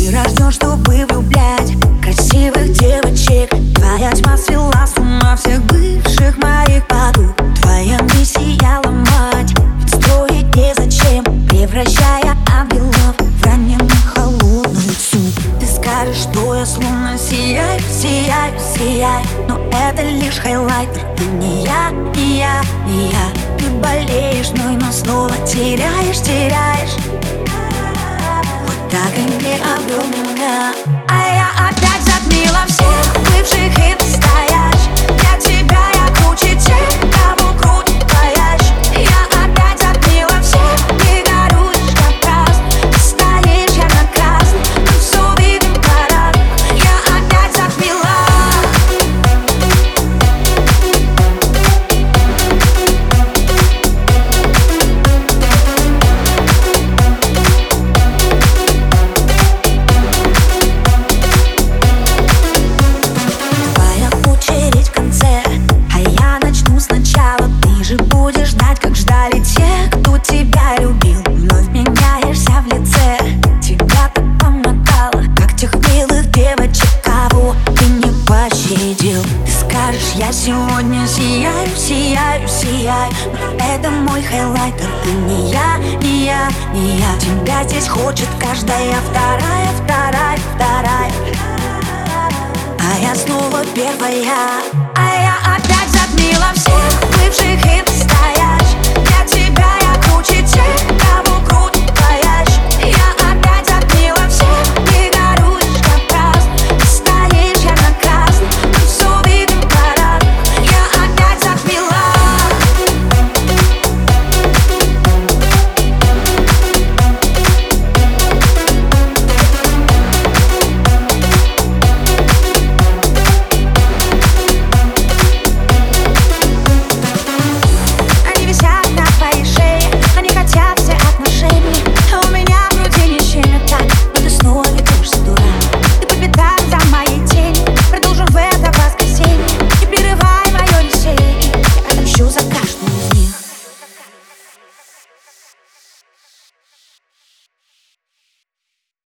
Ты рожден, чтобы влюблять красивых девочек. Твоя тьма свела с ума всех бывших моих подруг. Твоя миссия ломать, ведь строить незачем, превращая ангелов в раненых холодный суп. Ты скажешь, что я словно сияю, сияю, сияю, но это лишь хайлайтер, и не я, не я, не я. Ты болеешь мной, но снова теряешь, теряешь. Вот так и не обрел меня, а я опять затмила всех бывших, и ты стоишь. Для тебя я круче тех, кого крутит твоя. Я опять затмила всех, ты горюешь как раз. Ты стоишь, я на красном, мы все видим по-разному. Я опять затмила. Будешь ждать, как ждали те, кто тебя любил. Вновь меняешься в лице, тебя так помотало, как тех милых девочек, кого ты не пощадил. Ты скажешь, я сегодня сияю, сияю, сияю, но это мой хайлайтер, и не я, не я, не я. Тебя здесь хочет каждая вторая, вторая, вторая. А я снова первая, а я опять затмила всех бывших, и ты стоишь.